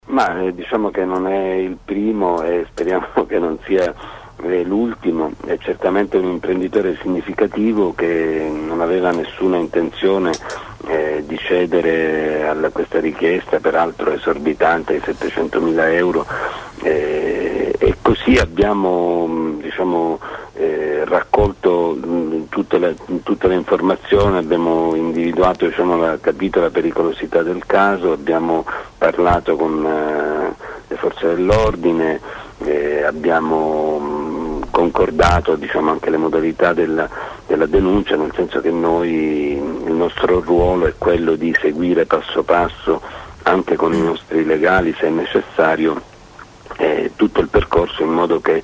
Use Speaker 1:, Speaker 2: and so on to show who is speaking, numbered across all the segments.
Speaker 1: Ma diciamo che non è il primo e speriamo che non sia l'ultimo. È certamente un imprenditore significativo che non aveva nessuna intenzione di cedere a questa richiesta, peraltro esorbitante, di 700.000 euro, e così abbiamo raccolto tutte le informazioni, abbiamo individuato, capito la pericolosità del caso, abbiamo parlato con le forze dell'ordine, abbiamo concordato anche le modalità della denuncia, nel senso che il nostro ruolo è quello di seguire passo passo, anche con i nostri legali se è necessario, tutto il percorso, in modo che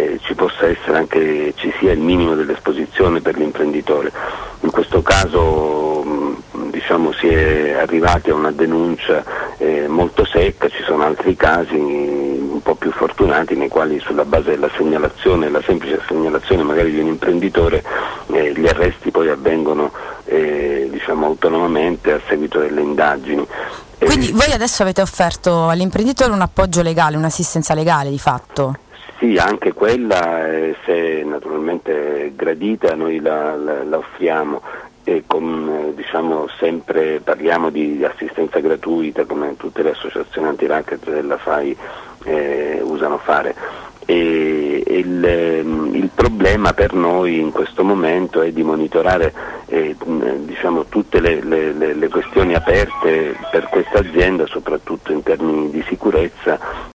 Speaker 1: ci sia il minimo dell'esposizione per l'imprenditore. In questo caso si è arrivati a una denuncia molto secca. Ci sono altri casi un po' più fortunati nei quali, sulla base della segnalazione, la semplice segnalazione magari di un imprenditore, gli arresti poi avvengono autonomamente a seguito delle indagini.
Speaker 2: Quindi voi adesso avete offerto all'imprenditore un appoggio legale, un'assistenza legale di fatto?
Speaker 1: Sì, anche quella, se naturalmente gradita, noi la offriamo, e sempre parliamo di assistenza gratuita, come tutte le associazioni anti-racket della FAI usano fare. E il problema per noi in questo momento è di monitorare tutte le questioni aperte per questa azienda, soprattutto in termini di sicurezza,